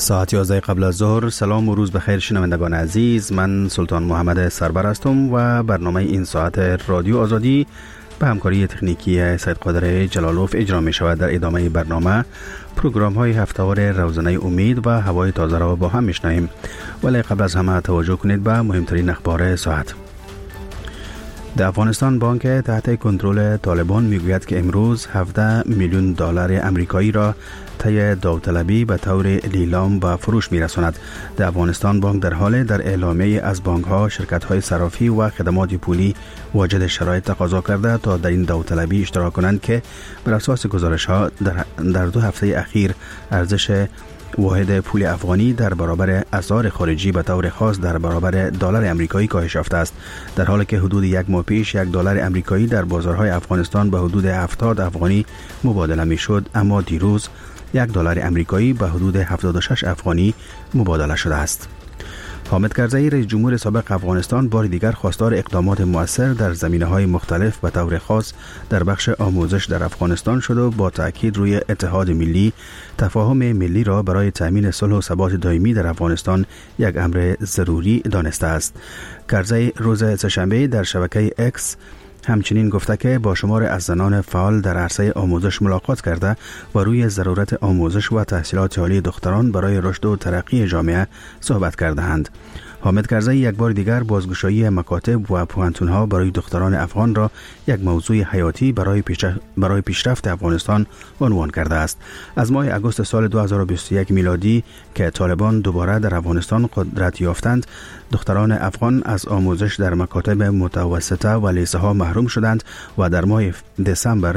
ساعت 11 قبل از ظهر. سلام و روز بخیر شنوندگان عزیز، من سلطان محمد سربر هستم و برنامه این ساعت رادیو آزادی به همکاری تکنیکی سید قادر جلالوف اجرا می شود. در ادامه برنامه پروگرام های هفته‌وار روزانه امید و هوای تازه را با هم میشنویم، ولی قبل از همه توجه کنید به مهمترین اخبار ساعت. در افغانستان بانک تحت کنترل طالبان میگوید که امروز 17 میلیون دلار آمریکایی را طی داوطلبی به طور لیلام به فروش میرساند. در افغانستان بانک در حال در اعلامیه از بانک ها، شرکت های صرافی و خدمات پولی واجد شرایط تقاضا کرده تا در این داوطلبی اشتراک کنند که بر اساس گزارش ها در 2 هفته اخیر ارزش واحد پول افغانی در برابر اسعار خارجی به طور خاص در برابر دلار آمریکایی کاهش یافته است، در حالی که حدود یک ماه پیش یک دلار آمریکایی در بازارهای افغانستان به حدود 70 افغانی مبادله میشد، اما دیروز یک دلار آمریکایی به حدود 76 افغانی مبادله شده است. حامد کرزی رئیس جمهور سابق افغانستان بار دیگر خواستار اقدامات مؤثر در زمینه‌های مختلف به طور خاص در بخش آموزش در افغانستان شد و با تأکید روی اتحاد ملی، تفاهم ملی را برای تأمین صلح و ثبات دائمی در افغانستان یک امر ضروری دانسته است. کرزی روز سه‌شنبه در شبکه اکس همچنین گفته که با شمار از زنان فعال در عرصه آموزش ملاقات کرده و روی ضرورت آموزش و تحصیلات عالی دختران برای رشد و ترقی جامعه صحبت کرده‌اند. حامد کرزی یک بار دیگر بازگشایی مکاتب و پوهنتون‌ها برای دختران افغان را یک موضوع حیاتی برای پیشرفت افغانستان عنوان کرده است. از ماه اگست سال 2021 میلادی که طالبان دوباره در افغانستان قدرت یافتند، دختران افغان از آموزش در مکاتب متوسطه و لیسه‌ها محروم شدند و در ماه دسامبر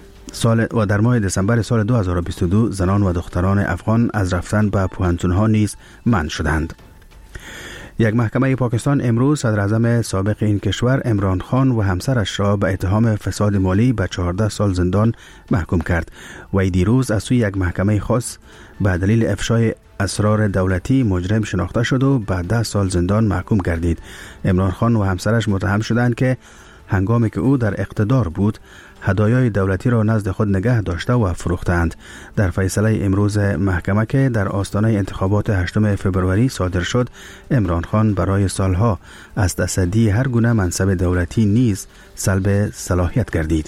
سال 2022 زنان و دختران افغان از رفتن به پوهنتون‌ها نیز منع شدند. یک محکمه پاکستان امروز صدر اعظم سابق این کشور عمران خان و همسرش را به اتهام فساد مالی به 14 سال زندان محکوم کرد. وی دیروز از سوی یک محکمه خاص به دلیل افشای اسرار دولتی مجرم شناخته شد و به 10 سال زندان محکوم گردید. عمران خان و همسرش متهم شدند که هنگامی که او در اقتدار بود هدایای دولتی را نزد خود نگه داشته و فروختند. در فیصله امروز محکمه که در آستانه انتخابات 8 فوریه صادر شد، عمران خان برای سالها از تصدی هر گونه منصب دولتی نیز سلب صلاحیت گردید.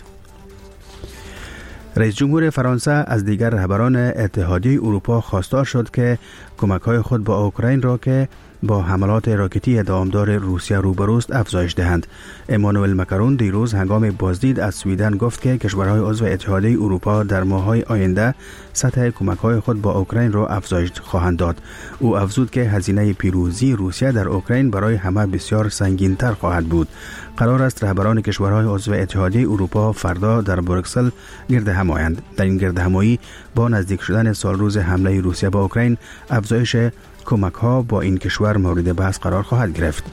رئیس جمهور فرانسه از دیگر رهبران اتحادیه اروپا خواستار شد که کمک‌های خود با اوکراین را که با حملات راکتی دامدار روسیه روبروست افزایش دهند. امانوئل مکرون دیروز هنگام بازدید از سویدن گفت که کشورهای عضو اتحادیه اروپا در ماه‌های آینده سطح کمک‌های خود با اوکراین را افزایش خواهند داد. او افزود که هزینه پیروزی روسیه در اوکراین برای همه بسیار سنگین‌تر خواهد بود. قرار است رهبران کشورهای عضو اتحادیه اروپا فردا در بروکسل گرد هم آیند. در این گرد همایی با نزدیک شدن سالروز حمله روسیه به اوکراین افزایش کمک‌ها با این کشور مورد بحث قرار خواهد گرفت.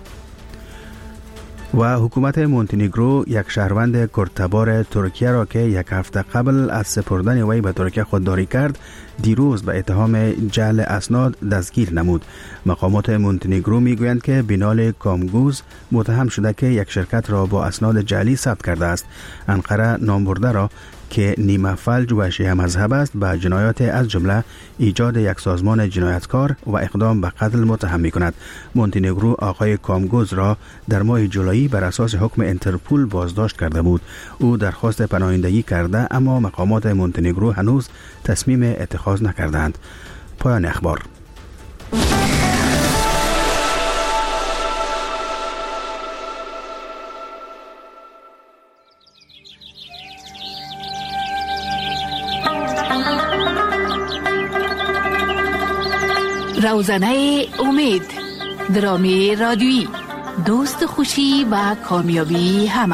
و حکومت مونتنگرو یک شهروند کردتبار ترکیه را که یک هفته قبل از سپردن وی به ترکیه خودداری کرد، دیروز به اتهام جعل اسناد دستگیر نمود. مقامات مونتنگرو میگویند که بینال کامگوز متهم شده که یک شرکت را با اسناد جعلی ثبت کرده است. انقره نامبرده را که نیمه فلج و شیعه مذهب است به جنایات از جمله ایجاد یک سازمان جنایتکار و اقدام به قتل متهم می‌کند. مونتنگرو آقای کامگوز را در ماه جولای بر اساس حکم انترپول بازداشت کرده بود. او درخواست پناهندگی کرده اما مقامات مونتنگرو هنوز تصمیم اتخاذ نکردند. پایان اخبار. روزنه امید، درامی رادیویی، دوست خوشی و کامیابی همه.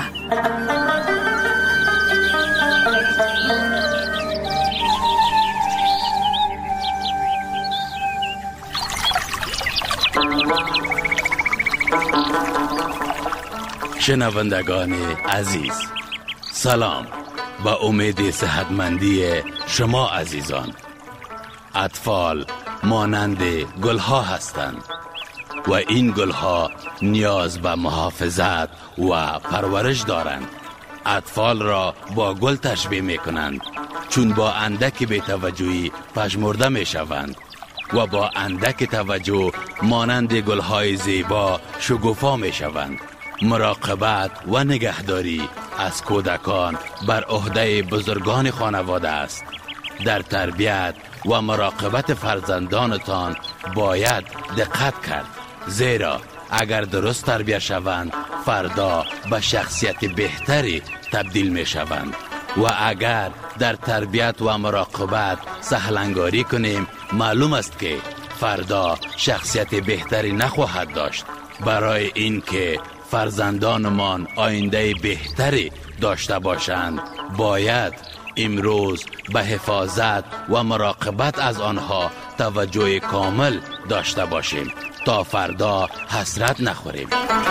شنوندگان عزیز، سلام. با امید صحتمندی شما عزیزان. اطفال مانند گلها هستند و این گلها نیاز به محافظت و پرورش دارند. اطفال را با گل تشبیه می کنند چون با اندک بی‌توجهی پژمرده می شوند. و با اندک توجه مانند گلهای زیبا شکوفا می شوند. مراقبت و نگهداری از کودکان بر عهده بزرگان خانواده است. در تربیت و مراقبت فرزندانتان باید دقت کرد، زیرا اگر درست تربیت شوند فردا به شخصیت بهتری تبدیل می شوند و اگر در تربیت و مراقبت سهلنگاری کنیم معلوم است که فردا شخصیت بهتری نخواهد داشت. برای اینکه فرزندانمان آینده بهتری داشته باشند باید امروز به حفاظت و مراقبت از آنها توجه کامل داشته باشیم تا فردا حسرت نخوریم.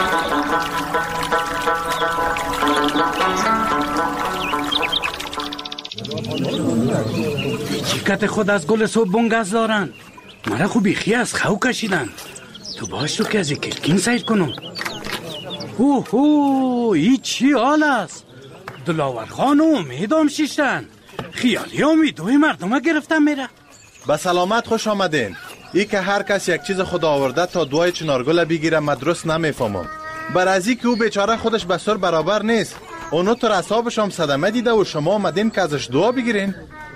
چیکت خود از گل صبح بونگز دارن، مرا خوب بیخی از خو کشیدن. تو باش تو که از کلکین سیر کنم. ای چی حال است؟ دلاور خان و امیدم شیشتن، خیالی امیدوی مردم گرفتن میره. به سلامت خوش آمدین. ای که هر کس یک چیز خود آورده تا دوای چنارگل بگیره مدرس نمیفهمم. بر ازی که او بیچاره خودش بسر برابر نیست. اونو تو رسابش هم صدمه دیده و شما آمدین که ازش دعا بگیرین.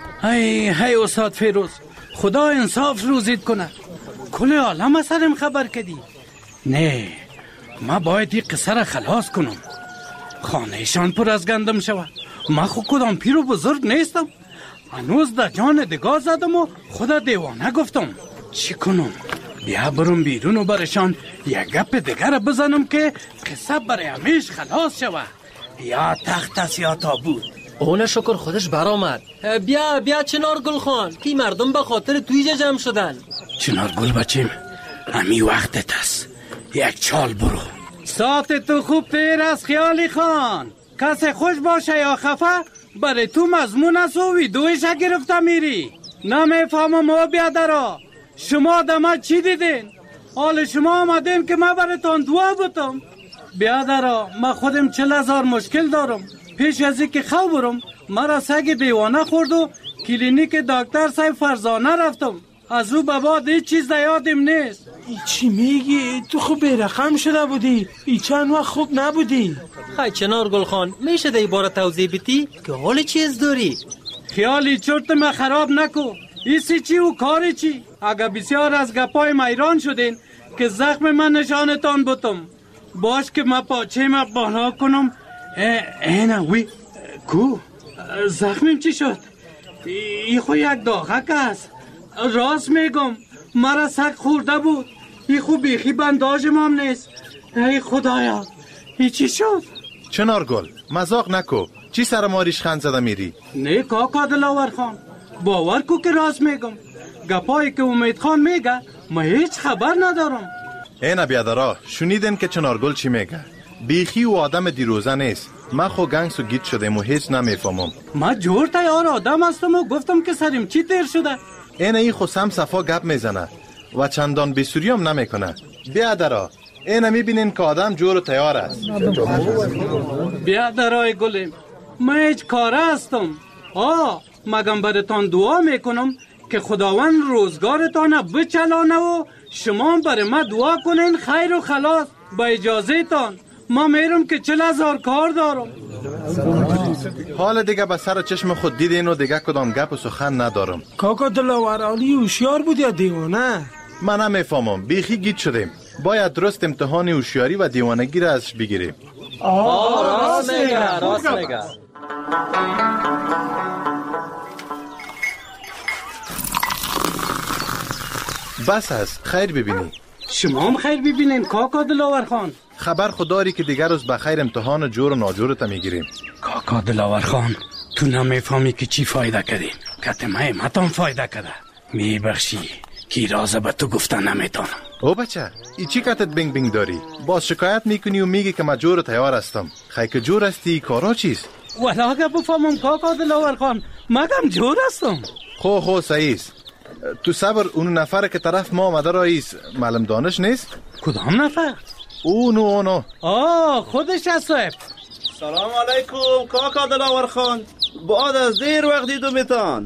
هی استاد فیروز، خدا انصاف روزید کنه. کل عالم از سرم خبر کدی. نه، ما باید این قصه را خلاص کنم. خانهشان پر از گندم شود. ما خود کدام پیر و بزرگ نیستم. هنوز در جان دگاه زدم و خدا دیوانه گفتم. چی کنم؟ بیا برم بیرون و برشان یک گپ دیگر بزنم که قصه برای همیش خلاص شود. یا تخت است یا تابوت. اون شکر خودش برآمد. بیا چنارگل خان که مردم به خاطر توی جمع شدن. چنارگل بچیم، همی وقتت است. یک چال برو. ساعت تو خوب پیر از خیالی خان. کسی خوش باشه یا خفه برای تو مضمون است و ویدویش گرفته میری. نمیفهمم و بیادرا، شما دمه چی دیدین؟ حال شما آمدین که من برایتان دعا بتم. بیادرا، من خودم 40,000 مشکل دارم. پیش از اینکه خو برم مرا سگ دیوانه خورد و کلینیک دکتر صاحب فرزانه رفتم. از او به بعد هیچ چیز یادم نیست. چی میگی؟ تو خوب بیرقم شده بودی، چند وقت خوب نبودی. خیلی چنارگل خان، میشه ده باره توضیح بیتی که حال چیز داری؟ خیالی چرت ما خراب نکو. ایسی چی و کاری چی؟ اگه بسیار از گپای میران شدین که زخم من نشانتان بتم. باش که ما پاچه ما بالا کنم. اینا وی کو زخمیم چی شد؟ ای خو یک داغک است. راست میگم مرا سگ خورده بود. ای خو بیخی بنداجم هم نیست. ای خدایا، ای چی شد؟ چنارگل مزاق نکو. چی سر ما ریشخند زده میری؟ نه کاکا دلاور خان، باور کو که راست میگم. گپایی که امید خان میگه ما هیچ خبر ندارم. اینا بیادرا، شنیدن که چنارگل چی میگه؟ بیخی و آدم دیروزه نیست. من خو گنگس و گیت شدم و هیچ نمیفهمم. ما جور تیار آدم هستم و گفتم که سریم چی تیر شده. این خو سم صفا گپ میزنه و چندان بیسوری هم نمیکنه. بیادرا، اینا میبینین که آدم جور و تیار است. بیادرای گلیم، من هیچ کاره هستم. مگم برتان دعا میکنم که خداوند روزگارتان بچلانه و شما برای ما دعا کنین خیر و خلاص. با اجازه تان ما میرم که 40,000 کار دارم. حال دیگه به سر چشم خود دیدین و دیگه کدام گپ و سخن ندارم. کاکا دلاور عالی هوشیار بود یا دیوانه؟ من نمیفهمم. بیخی گیت شدیم. باید درست امتحان هوشیاری و دیوانگی را ازش بگیریم. راست میگه. بس است، خیر ببینی. شما هم خیر ببینین کاکا دلاور خان. خبر خودداری که دیگر روز بخیر امتحان جور و ناجورت میگیریم. کاکا دلاور خان، تو نمیفهمی که چی فایده کردیم. کتمه متان فایده کرده. میبخشی که رازه به تو گفتن نمیتونم. او بچه، ای چی کتت بینگ بینگ داری؟ باز شکایت میکنی و میگی که من جور و تیار هستم. خیلی که جور هستی کارا چیست؟ ولی اگه بفهمم کاکا دلاور خان مگم جور هستم. خو سعیست. تو صبر اون نفر که طرف ما آمده رئیس معلم دانش نیست؟ کدام نفر؟ اونو خودش است صاحب. سلام علیکم کاکا دلاور خان. بعد از دیر وقت دیدم میتان.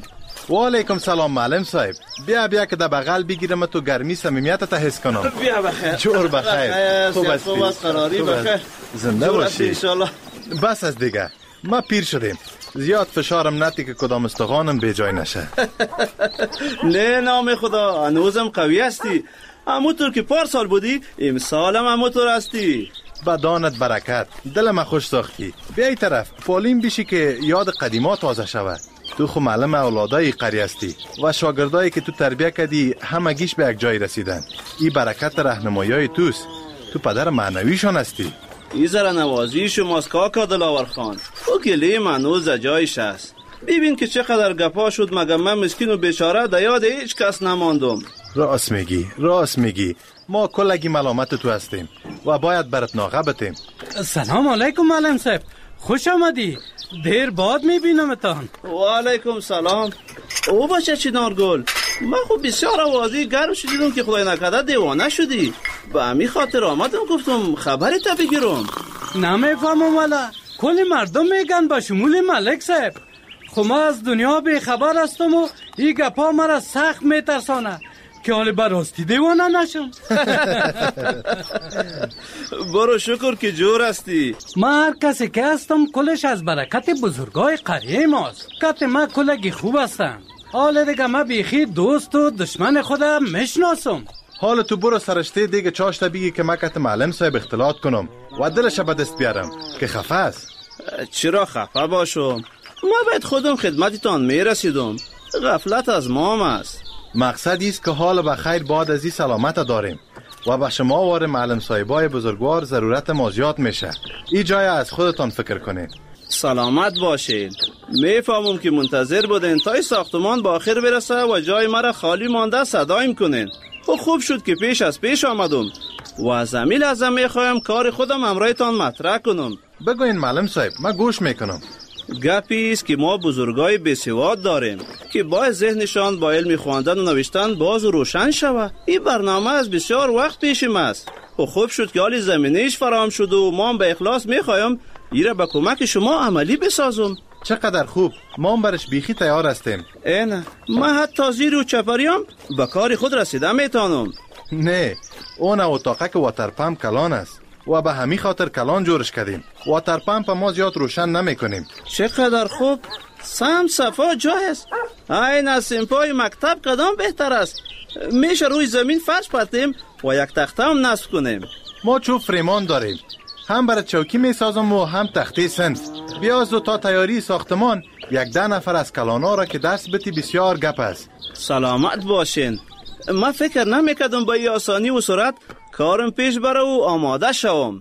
و علیکم سلام معلم صاحب. بیا که در بغل بگیرم تو گرمی صمیمیت تا حس کنم. بیا بخیر. جور بخیر. خوب است قراری بخیر. زنده باشی ان شاء الله. بس از دیگه ما پیر شدیم، زیاد فشارم نتی که کدام استخوانم به جای نشه. نه نام خدا، هنوزم قوی هستی. همونطور که پارسال بودی امسالم همونطور هستی. بدانت برکت، دلم خوش ساختی. بیای طرف پالیم بشی که یاد قدیما تازه شود. تو خو معلم اولادای قریه هستی و شاگردایی که تو تربیه کردی همگیش به یک جای رسیدن. این برکت راهنمایی توست. تو پدر معنویشون هستی. این ذره نوازی شماست کاکا دلاور خان. او گله منوز جایش است. ببین که چقدر گپا شد، مگه من مسکین و بیچاره در یاد هیچ کس نماندم. راست میگی. ما کلگی ملامت تو هستیم و باید برات ناغه بتیم. سلام علیکم معلم صاحب، خوش آمدی. دیر بعد میبینمتان. و علیکم سلام. او باشه چنارگل، من خب بسیار آوازی گرم شدیدم که خدای نکرده دیوانه شدی. به همین خاطر آمدم گفتم خبری تا بگیرم. نمیفهمم والا، کلی مردم میگن با شمول ملک صاحب. خب ما از دنیا بی خبر هستم و این گپا مرا سخت میترسانه که حالی براستی دیوانه نشم. برو شکر که جور هستی. من هر کسی که هستم کلش از برکت بزرگای قریه ماست. کت من کلگی خوب هستم. حال دیگه من بیخی دوست و دشمن خودم میشناسم. حال تو برو سرشته دیگه چاشته بگی که من کت معلم صاحب اختلاط کنم و دلش به دست بیارم که خفه است. چرا خفه باشم؟ ما باید خودم خدمتتان میرسیدم. غفلت از مام است. مقصد است که حال بخیر بعد از این سلامت داریم و به شما وار معلم صاحبای بزرگوار ضرورت ما زیاد میشه. این جای از خودتان فکر کنید. سلامت باشین. میفهمم که منتظر بودین تا ساختمان با آخر برسه و جای مرا خالی مانده صدایم کنین. خوب شد که پیش از پیش آمدم و از همین لحظه میخوایم کار خودم همراهتان مطرح کنم. بگوین معلم صاحب، من گوش میکنم. گپی است که ما بزرگای بسیار داریم که باید ذهنشان با علم خواندن و نوشتن باز و روشن شود. این برنامه از بسیار وقت پیشم است. خوب شد که حال زمینه‌اش فراهم شد و ما به اخلاص میخوایم ایره با کمک شما عملی بسازم. چقدر خوب، ما برش بیخی تیار هستیم. اینه من حتی زیر و چپریم به کار خود رسیده میتونم. نه، اون اتاقه که واتر پمپ کلان است و به همین خاطر کلان جورش کردیم. واتر پمپ ما زیاد روشن نمی کنیم. چقدر خوب، سم صفا جای است. این از سمپای مکتب قدم بهتر است. میشه روی زمین فرش پرتیم و یک تخته هم نصب کنیم. ما چوب فریمان داریم، هم برای چوکی می سازم و هم تخته صنف. بیاز دو تا تیاری ساختمان 11 نفر از کلانا را که دست بتی بسیار گپ است. سلامت باشین. من فکر نمیکردم با این آسانی و سرعت کارم پیش بره و آماده شوم.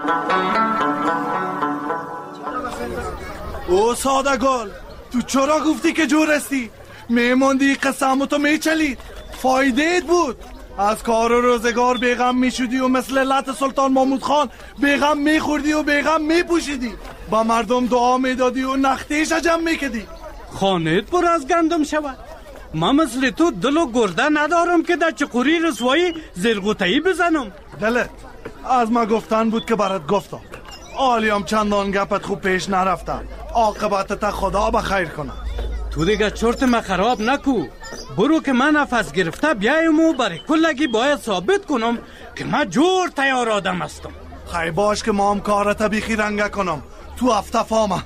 او سادگل، تو چرا گفتی که جور هستی؟ میموندی قسم تو میچلید، فایده ایت بود. از کار و روزگار بیغم میشدی و مثل لط سلطان محمود خان بیغم میخوردی و بیغم میپوشیدی. با مردم دعا میدادی و نختیش جمع میکدی. خانهت پر از گندم شود. من مثل تو دل و گرده ندارم که در چقوری رسوایی زرگوتایی بزنم. دلت از ما گفتن بود که برات گفتم. آلیم چندان گپت خوب پیش نرفتن. عاقبتت خدا بخیر کنه. تو دیگه چرت ما خراب نکو. برو که من نفس گرفته بیایم و برای کلگی باید ثابت کنم که من جور تیار آدم هستم. خیلی باش که ما هم کارت بیخی رنگه کنم. تو هفته فامه.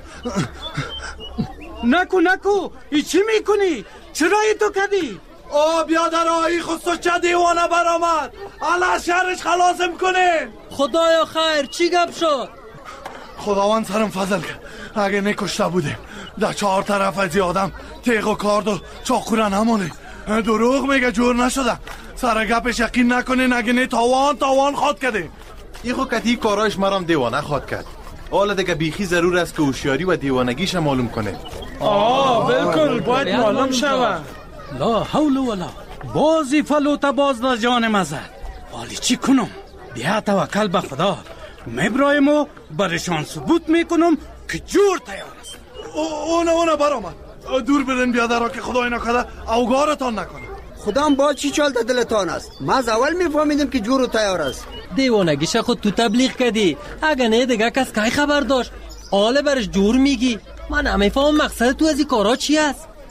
نکو ای چی میکنی؟ چرا ای تو کدی؟ او بیادر آئی خودتو چه دیوانه برآمد. علا شهرش خلاصم کنه. خدایا خیر چی گپ شد؟ خداوند سرم فضل کرد. اگه نکشته بودیم در 4 طرف از آدم تیغ و کارد و چاقوره نمونه. دروغ میگه جور نشده. سر گپش یقین نکنین. اگه نه تاوان خواد کده. ای خو کتی کارایش مرام دیوانه خواد کرد. حالا دیگه بیخی ضرور است که هوشیاری و دیوانگیش معلوم کنه. بالکل باید معلوم شود. لا حول ولا بازی فلوت باز در جان مزد. حالی چی کنم؟ بیا توکل به خدا. مبرایم و برشان ثبوت میکنم که جور تیار است. اونه برآمد. دور برن بیادر که خدای نکرده اوگارتان نکنه. خدا هم با چی چال دلتان است. ما از اول میفهمیدم که جور و تیار است. دیوانگیش خود تو تبلیغ کردی. اگه نه دیگه کس که خبر داشت. آله برش جور میگی. من نمیفهم مقصد تو از این کارا چی است.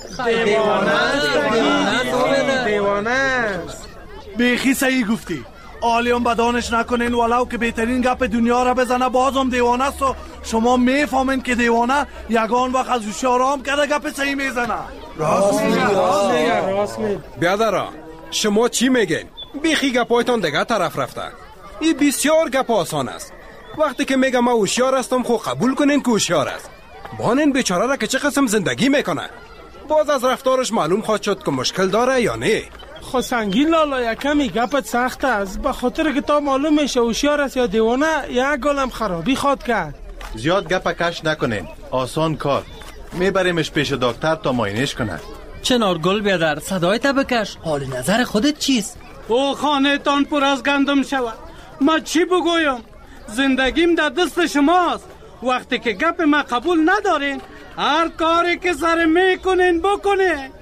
دیوانه. بیخی صحیح گفتی. عالیان بدانش نکنین ولو که بهترین گپ دنیا را بزنه بازم دیوانه است و شما میفهمین که دیوانه یگان وقت از هوشیارام کرده گپ صحیح میزنه. راست میگه. بیادرا شما چی میگین؟ بیخی گپایتان دیگه طرف رفته. این بسیار گپ آسان است. وقتی که میگم من هوشیار هستم خب قبول کنین که هوشیار است. بانین بیچاره را که چه قسم زندگی میکنه. باز از رفتارش معلوم خواهد شد که مشکل داره یا نه. خو سنگین لالا یکمی گپت سخت است. به خاطر که تا معلوم میشه هوشیار است یا دیوانه یک گلم خرابی خواد کرد. زیاد گپ کش نکنین. آسان کار. میبریمش پیش دکتر تا معاینش کنه. چنارگل بیادر صدایت بکش. حال نظر خودت چیست؟ او خانه تان پر از گندم شود. ما چی بگویم؟ زندگیم در دست شماست. وقتی که گپ ما قبول ندارین هر کاری که سر میکنین بکنین.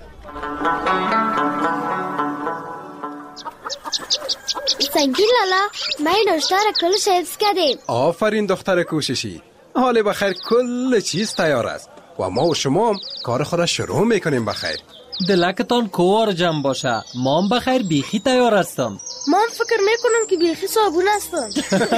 سنگین لالا ما این نوشته را کلش حفظ کردیم. آفرین دختر کوششی. حال بخیر کل چیز تیار است و ما و شما هم کار خود را شروع میکنیم. بخیر دلکتان کوار جمع باشه. ما هم بخیر بیخی تیار هستم. ما هم فکر میکنم که بیخی صابون هستم.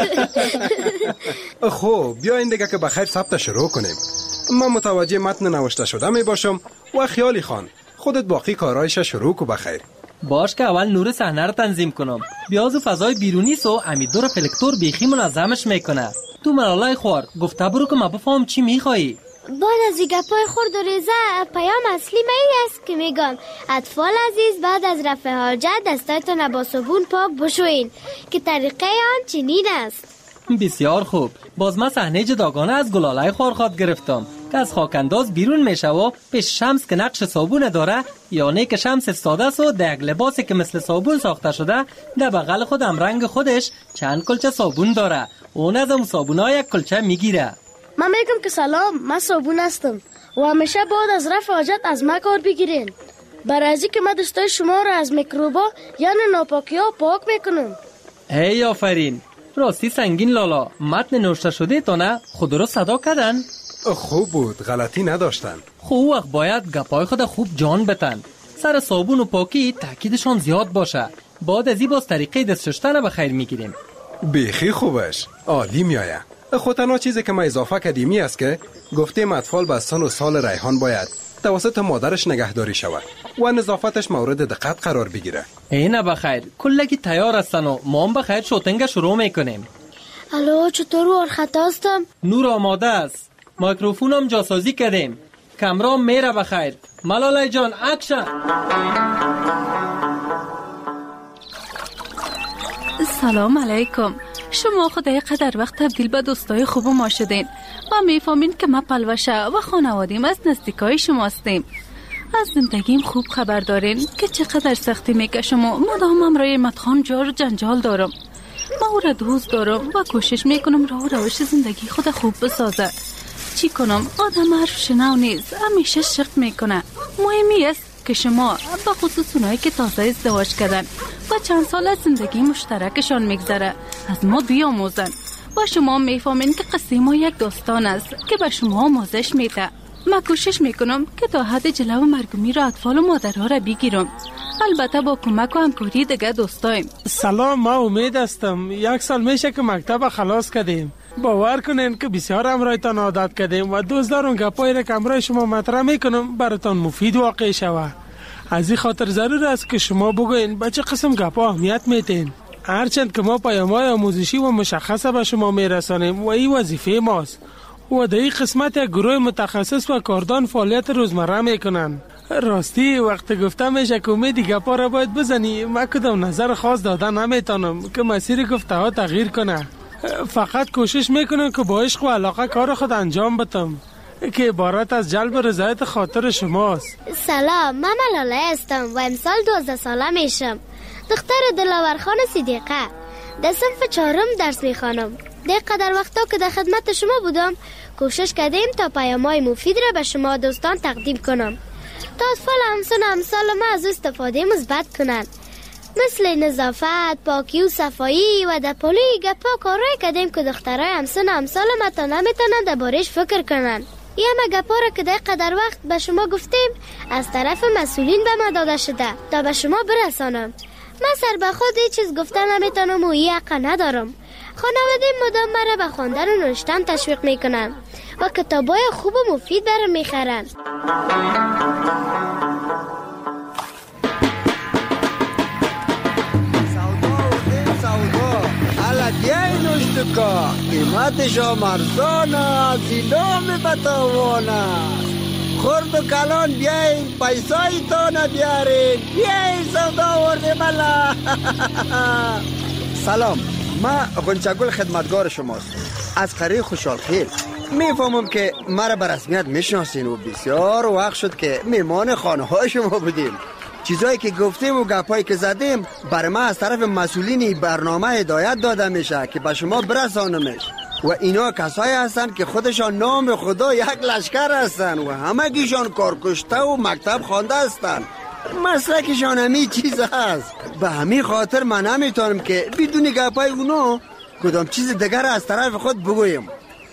خب بیاین دیگه که بخیر ثبت شروع کنیم. من متوجه متن نوشته شده می باشم و خیالی خان خودت باقی کارایش شروع کو. بخیر باش که اول نور صحنه رو تنظیم کنم. بیاز و فضای بیرونی سو امیدور فلکتور بیخی منظمش میکنه. تو ملالای خوار گفته برو که ما بفهم چی میخوایی. بعد از این گپای خورد و ریزه پیام اصلی می است که میگم اطفال عزیز بعد از رفع حاجت دستایتان با صابون پاک بشوین که طریقه آن چنین است. بسیار خوب. باز من صحنه جداگانه از گلالای خورخواد گرفتم که از خاکنداز بیرون میشه و پیش شمس که نقش صابون داره، یعنی که شمس استاده است و در لباسی که مثل صابون ساخته شده در بغل خود هم رنگ خودش چند کلچه صابون داره. اون از اون صابون‌ها یک کلچه میگیره. من میگم که سلام، من صابون هستم و همیشه بعد از رفع حاجت از ما کار بگیرین، برای ازی که من دستای شما را از میکروبا یعنی ناپاکی ها پاک میکنم. ای آفرین. راستی سنگین لالا متن نوشته شده تا نه خود رو صدا کردن؟ خوب بود، غلطی نداشتن. خوب وقت باید گپای خود خوب جان بتن. سر صابون و پاکی تاکیدشان زیاد باشه. بعد از این باز طریقه دست شستن به خیر میگیریم. بیخی خوبش، عالی میایه. خود تنها چیزی که ما اضافه کردیمی است که گفتیم اطفال به سن و سال ریحان باید توسط مادرش نگهداری شود و نظافتش مورد دقت قرار بگیره. اینه بخیر، کلگی تیار هستن و ما هم بخیر شوتنگ شروع میکنیم. الو چطور ور خطا هستم؟ نور آماده است. میکروفون هم جاسازی کردیم. کامرا میره بخیر. ملالای جان اکشن. سلام علیکم. شما خدای قدر وقت تبدیل به دوستای خوب ما شدین و میفهمین که ما پلوشه و خانوادیم از نزدیکای شما هستیم. از زندگیم خوب خبر دارین که چقدر سختی میکشم و مدام امرای مدخان جار جنجال دارم. ما او را دوست دارم و کوشش میکنم راه و روش زندگی خود خوب بسازه. چی کنم؟ آدم حرف شنو نیست، همیشه شق میکنه. مهمی است که شما به خصوص اونایی که تازه ازدواج کردن و چند سال از زندگی مشترکشان میگذره از ما بیاموزن و شما میفهمین که قصه ما یک داستان است که به شما آموزش میده. من کوشش میکنم که تا حد جلو مرگومی را اطفال و مادرها را بگیرم، البته با کمک و همکاری دیگه دوستایم. سلام، ما امید هستم. 1 سال میشه که مکتب خلاص کردیم. باور کنین که بسیار امرایتان عادت کردیم و دوست دارم گپایی را که امرای شما مطرح میکنم براتان مفید واقع شود. از این خاطر ضرور است که شما بگوین به چه قسم گپا اهمیت میتین. هرچند که ما پیام‌های آموزشی و مشخصه به شما میرسانیم و این وظیفه ماست و در این قسمت یک گروه متخصص و کاردان فعالیت روزمره میکنن. راستی وقت گفته میشه که امیدی گپا را باید بزنی، من کدام نظر خاص دادن نمیتونم که مسیر گفته ها تغییر کنه. فقط کوشش میکنم که با عشق و علاقه کار خود انجام بدم که عبارت از جلب رضایت خاطر شماست. سلام، من ملاله هستم و امسال 12 ساله میشم. دختر دلاورخان صدیقه. در صنف 4 درس میخوانم. در وقتا که در خدمت شما بودم کوشش کردیم تا پیام‌های مفید را به شما دوستان تقدیم کنم تا اطفال همسال ما از استفاده مثبت کنند، مثل نظافت، پاکی و صفایی و در پولی گپا کارایی کردیم که دخترای همسال ما تا نمیتونن دربارش فکر کنن. یه گپا را که در قدر وقت به شما گفتیم از طرف مسئولین به ما داده شده تا به شما برسانم. من سر به خود هیچ چیز گفتن نمیتونم و این حق ندارم. خانواده مدام مرا به خواندن و نوشتن تشویق میکنن و کتابای خوب و مفید برام میخرن. بیای نوشتکا قیمتشا مرزان است، اینام بتوان است. خورد و کلان بیای پیسای تانه بیارین، بیای سودا ورده ملا. سلام، من غنچگل خدمتگار شماست از قریه خوشحال خیل. میفهمم که مرا به رسمیت میشناسین و بسیار وقت شد که میمان خانه های شما بودیم. چیزایی که گفتیم و گپایی که زدیم برای ما از طرف مسئولین برنامه هدایت داده میشه که به شما برسانمش و اینا کسایی هستن که خودشان نام خدا یک لشکر هستن و همه گیشان کارکشته و مکتب خوانده هستن. مسلکشان همی چیز هست. به همین خاطر من نمیتونم که بدون گپای اونا کدام چیز دیگر از طرف خود بگویم.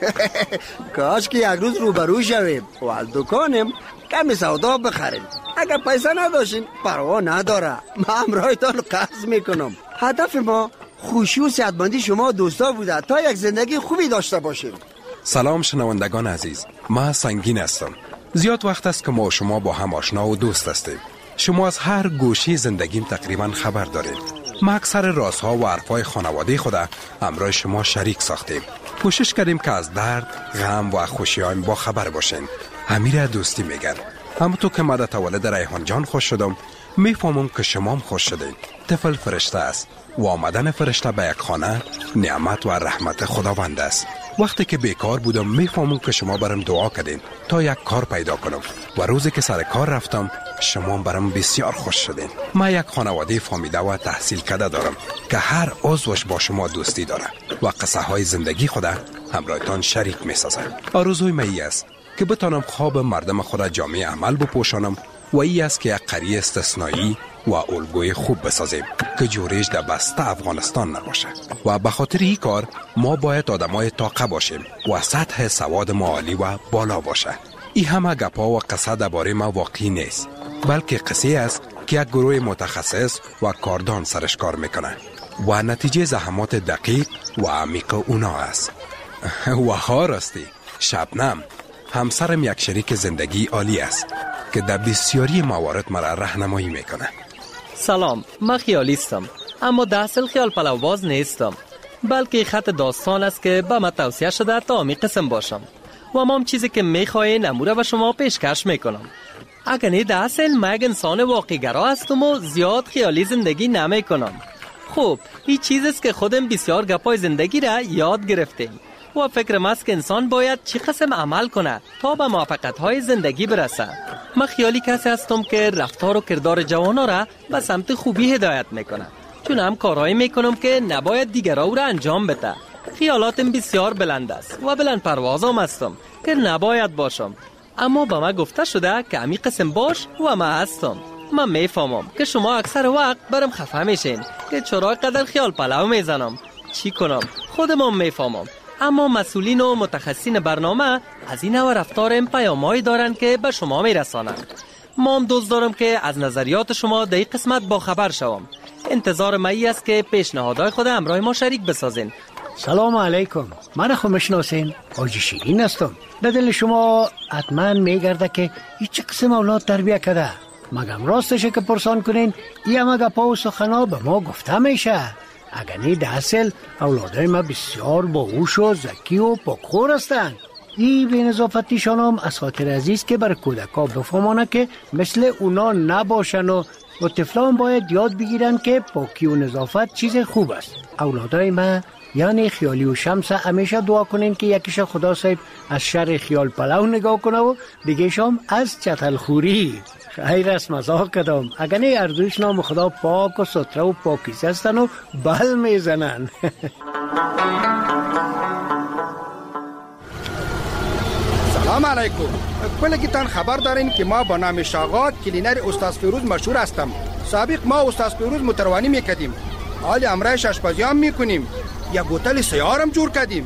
کاش که یک روز روبرو شویم و از دکانم کمی سودا بخریم. اگر پیسه نداشین پروا نداره، من همراهتان قرض میکنم. هدف ما خوشی و صحتمندی شما دوستا بوده تا یک زندگی خوبی داشته باشیم. سلام شنوندگان عزیز، من سنگین هستم. زیاد وقت است که ما و شما با هم آشنا و دوست هستیم. شما از هر گوشه زندگیم تقریبا خبر دارید. ما اکثر رازها و حرفهای خانواده خود همراه شما شریک ساختیم. کوشش کردیم که از درد، غم و خوشی‌هایم با خبر باشین. همین را دوستی میگن. همونطور که من در تولد ریحان جان خوش شدم، میفهمم که شما هم خوش شدید. طفل فرشته است و آمدن فرشته به یک خانه نعمت و رحمت خداوند است. وقتی که بیکار بودم میفهمم که شما برام دعا کردین تا یک کار پیدا کنم و روزی که سر کار رفتم شما برام بسیار خوش شدین. من یک خانواده فامیده و تحصیل کرده دارم که هر عضوش با شما دوستی داره و قصه های زندگی خود همراهتان شریک میسازه. آرزوی من ای است که بتانم خواب مردم خود جامعه عمل بپوشانم و ای است که یک قریه استثنایی و الگوی خوب بسازیم که جوریش در بسته افغانستان نباشه. و به خاطر این کار ما باید آدمای طاقه باشیم و سطح سواد ما عالی و بالا باشه. این همه گپا و قصه درباره ما واقعی نیست، بلکه قصه است که یک گروه متخصص و کاردان سرش کار میکنه و نتیجه زحمات دقیق و عمیق اونا است. و ها راستی شبنم همسرم یک شریک زندگی عالی است که در بسیاری موارد مرا راهنمایی میکنه. سلام، من خیالیستم اما در اصل خیال پلوباز نیستم، بلکه خط داستان است که به من توصیه شده تا می قسم باشم و ما هم چیزی که میخواین اموره به شما پیشکش میکنم. اگر نه در اصل من یک انسان واقعی گرا هستم و زیاد خیالی زندگی نمیکنم. خب این چیز است که خودم بسیار گپای زندگی را یاد گرفتیم و فکرم است که انسان باید چی قسم عمل کنه تا به موفقیت‌های زندگی برسه. من خیالی کسی هستم که رفتار و کردار جوانا را به سمت خوبی هدایت میکنه، چون هم کارهایی میکنم که نباید دیگرها را انجام بده. خیالاتم بسیار بلند است و بلند پروازم هستم که نباید باشم، اما به من گفته شده که امی قسم باش و من هستم. من میفهمم که شما اکثر وقت برم خفه میشین که چرا قدر خیال پلو میزنم. چی کنم؟ خودم میفهمم، اما مسئولین و متخصصین برنامه از این نوع رفتارم پیامایی دارن که به شما میرسانن. ما هم دوست دارم که از نظریات شما در این قسمت با خبر شوم. انتظار من است که پیشنهادهای خود همراه ما شریک بسازین. سلام علیکم، من خو میشناسین، حاجی شیرین هستم. در دل شما حتما میگرده که هیچ قسم اولاد تربیه کرده. مگم راستشه که پرسان کنین این همه گپا و سخنا به ما گفته میشه؟ اگر نی در اصل اولادای ما بسیار باهوش و ذکی و پاکخور هستند. این به نظافتیشان هم از خاطر عزیز که بر کودکا بفهمانه که مثل اونا نباشن و طفلان باید یاد بگیرن که پاکی و نظافت چیز خوب است. اولادای ما یعنی خیالی و شمس همیشه دعا کنین که یکیش خدا صاحب از شر خیال پلو نگاه کنه و دیگهشم از چتلخوری. خیر است، مزاح کردم. اگر نه اردوش نام خدا پاک و ستره و پاکیزه هستن و بل میزنن. سلام علیکم. کلگیتان خبر دارین که ما با نام شاغات کلینر استاد فیروز مشهور هستم. سابق ما استاد فیروز متروانی میکردیم، حال امرایش آشپزی هم میکنیم. یک هتل سیارم جور کردیم.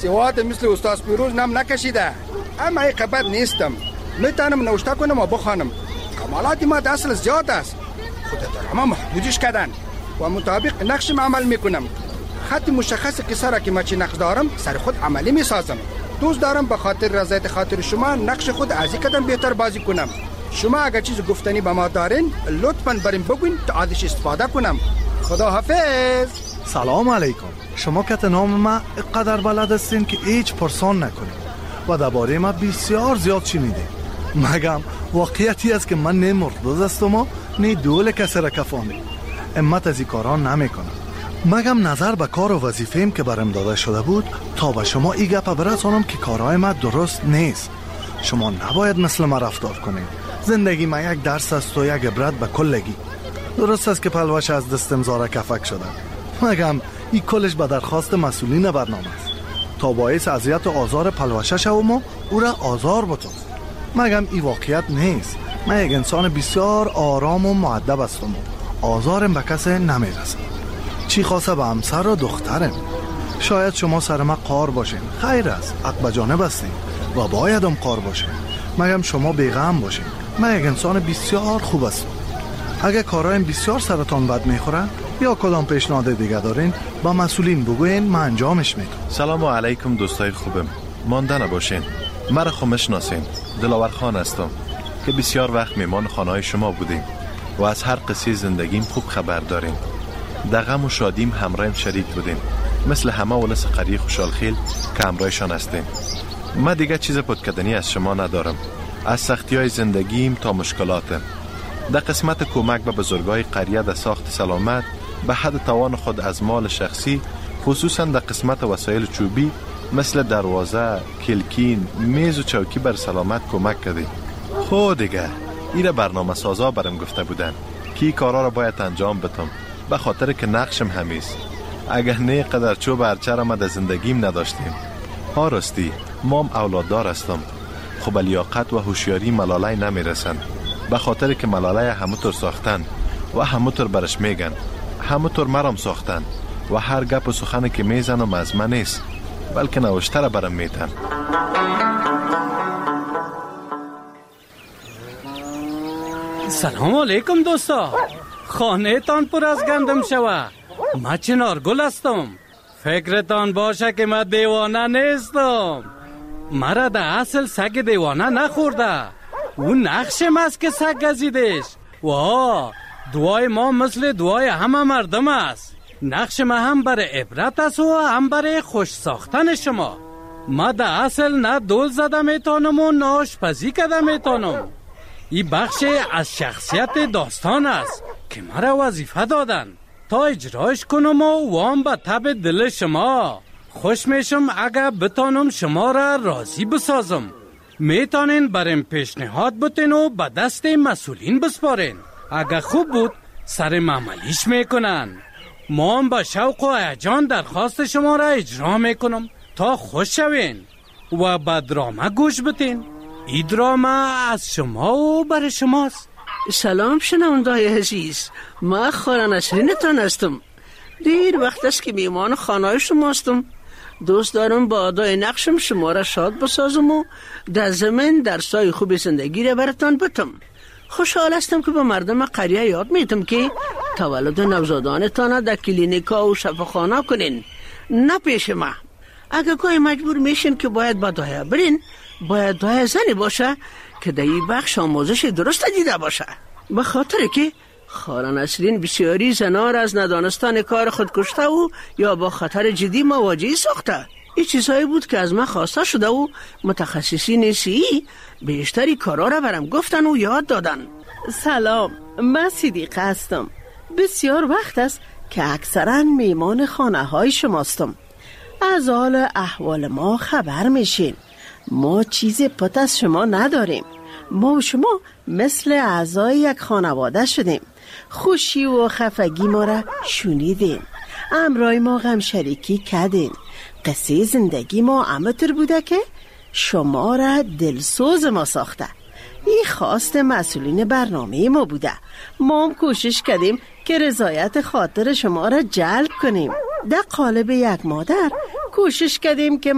سواد مثل استاد پیروز نم نکشیده، اما ای قبط نیستم. میتونم نوشته کنم و بخوانم. کمالات ما در اصل زیاد است. خود دارم محدودش کردن و مطابق نقشم عمل میکنم. خط مشخص قصه را که من چی نقش دارم سر خود عملی میسازم. دوست دارم به خاطر رضایت خاطر شما نقش خود از کدام بهتر بازی کنم. شما اگر چیز گفتنی به ما دارین لطفاً بریم بگوین تا ازش استفاده کنم. خدا حافظ. سلام علیکم. شما که نام ما قدر بلد هستین که هیچ پرسان نکنید و درباره ما بسیار زیاد شنیدین. مگم واقعیتی است که من نه مردود هستم و نه دول کسی را کفاندم. امت از این کاران نمیکنم. مگم نظر به کار و وظیفه‌ام که برام داده شده بود تا به شما این گپ برسانم که کارهای ما درست نیست. شما نباید مثل ما رفتار کنید. زندگی ما یک درس است و یک عبرت به کلگی. درست است که پلوش از دستم زاره کفک شده، مگم این کلش به درخواست مسئولین برنامه است تا باعث اذیت و آزار پلوشه شوم و او را آزار بتم. مگم این واقعیت نیست. من یک انسان بسیار آرام و مؤدب هستم و آزارم به کسی نمیرسه. چی خاصه به همسر و دخترم. شاید شما سر ما قار باشین، خیر است، حق به جانب هستین و بایدم قار باشین. مگم شما بیغم باشین. من یک انسان بسیار خوب هستم. اگه کارایم بسیار سرتان بد میخوره یا کدام پیشنهاد دیگه دارین با مسئولین بگوین، من انجامش میدم. سلام علیکم دوستای خوبم. مانده نباشین. مرا خو میشناسین. دلاور خان هستم که بسیار وقت میمان خانه‌های شما بودیم و از هر قصه زندگیم خوب خبر داریم. در غم و شادیم همراهیم شریک بودیم، مثل همه ولس قریه خوشحالخیل که همراهشان هستیم. من دیگه چیز پدکدنی از شما ندارم، از سختی‌های زندگیم تا مشکلاتم. در قسمت کمک به بزرگای قریه در ساخت سلامت به حد توان خود از مال شخصی، خصوصا در قسمت وسایل چوبی مثل دروازه، کلکین، میز و چوکی بر سلامت کمک کردیم. خود دیگه ایره برنامه سازا برم گفته بودن که این کارا را باید انجام بدم، به خاطر که نقشم همیست. اگر نه قدر چوب هرچه را ما در زندگیم نداشتیم. ها راستی مام اولاددار هستم، خب لیاقت و هوشیاری ملالای نمیرسن، به خاطر که ملالای همونطور ساختن و همونطور برش میگن، همونطور مرام ساختن و هر گپ و سخنی که میزنم از من نیست بلکه نوشتر برم میتن. سلام علیکم دوستا. خانه تان پر از گندم شوه. ما چنارگل هستم. فکرتان باشه که من دیوانه نیستم. مرا در اصل سگ دیوانه نخورده. اون نقشم است که سگ گزیدش. واه، دعای ما مثل دعای همه مردم است. نقش ما هم برای عبرت است و هم برای خوش ساختن شما. ما در اصل نه دول زده میتونم و نه آشپزی کرده میتونم. این بخش از شخصیت داستان است که مرا وظیفه دادن تا اجرایش کنم و وام به تب دل شما. خوش میشم اگر بتانم شما را راضی بسازم. میتونین بریم پیشنهاد بتین و به دست مسئولین بسپارین. اگر خوب بود سر معملیش میکنن. ما هم با شوق و هیجان درخواست شما را اجرا میکنم تا خوش شوین و به درامه گوش بتین. این درامه از شما و برای شماست. سلام شنونده‌های عزیز، من خانه نسرینتان هستم. دیر وقت است که میمان خانه شما هستم. دوست دارم با ادای نقشم شما را شاد بسازم و در زمین درسای خوب زندگی را براتان بتم. خوشحال هستم که به مردم قریه یاد میتم که تولد نوزادانتان در کلینیکا و شفاخانه کنین، نه پیش ما. اگر گاهی مجبور میشین که باید با دایه برین، باید دایه زنی باشه که در این بخش آموزش درست دیده باشه. به خاطر که خاله نسرین بسیاری زنها را از ندانستن کار خود کشته و یا با خطر جدی مواجه ساخته. این چیزهایی بود که از من خواسته شده و متخصصین سی بیشتری کارا را برام گفتن و یاد دادن. سلام، من صدیقه هستم. بسیار وقت است که اکثرا میمان خانه های شماستم. از حال احوال ما خبر میشین. ما چیز پت از شما نداریم. ما و شما مثل اعضای یک خانواده شدیم. خوشی و خفگی ما را شنیدین، امرای ما غم شریکی کردین. قصه زندگی ما امتر بوده که شما را دلسوز ما ساخته. این خواست مسئولین برنامه ما بوده. ما هم کوشش کردیم که رضایت خاطر شما را جلب کنیم. در قالب یک مادر کوشش کردیم که